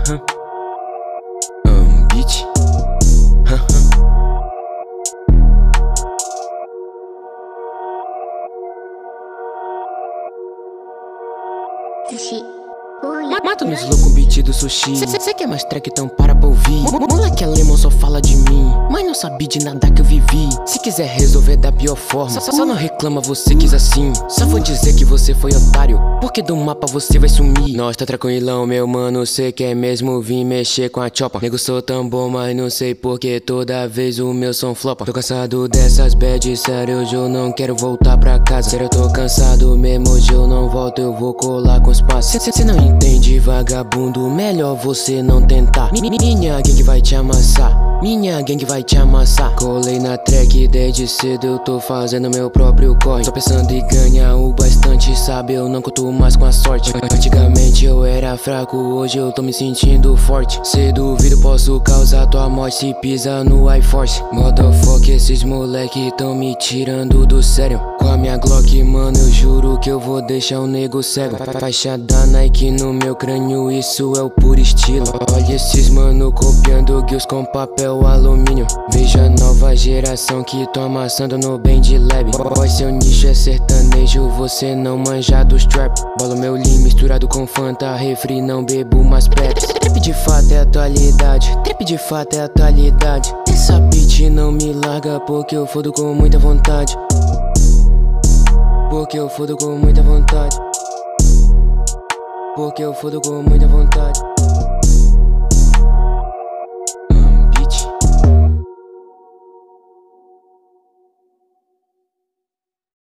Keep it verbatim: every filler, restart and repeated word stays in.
Aham. Um beat. Aham. Sushi. Mata nos loucos com beat do sushi. Cê quer mais track, então para pra ouvir. Moleque é lemon, só fala de mim, mas não sabe de nada que eu vivi. Se quiser resolver da pior forma, só, só não reclama, você quis assim. Só vou dizer que você foi otário, porque do mapa você vai sumir. Nós tá tranquilão, meu mano, cê quer mesmo vir mexer com a chopa. Nego, sou tão bom, mas não sei porque toda vez o meu som flopa. Tô cansado dessas bad, sério, hoje eu não quero voltar pra casa. Sério, eu tô cansado mesmo, hoje eu não volto, eu vou colar com os passos. Cê, cê não entende, vagabundo, melhor você não tentar. Minha gangue vai te amassar, minha gangue vai te amassar. Colei na track desde cedo, eu tô fazendo meu próprio corre. Tô pensando em ganhar o bastante, sabe, eu não conto mais com a sorte. Antigamente eu era fraco, hoje eu tô me sentindo forte. Se duvido posso causar tua morte se pisa no iForce. Motherfuck, esses moleque tão me tirando do sério. Com a minha Glock, mano, eu juro que eu vou deixar o nego cego. Faixa da Nike no meu crânio, isso é o puro estilo. Olha esses mano copiando guios com papel alumínio. Veja a nova geração que tô amassando no bem de leve. Boy, seu nicho é sertanejo, você não manja dos trap. Bolo meu lean misturado com Fanta, refri, não bebo mais Pepsi. Trap de fato é atualidade, trap de fato é atualidade. Essa beat não me larga porque eu fodo com muita vontade. Porque eu fodo com muita vontade. Porque eu fodo com muita vontade.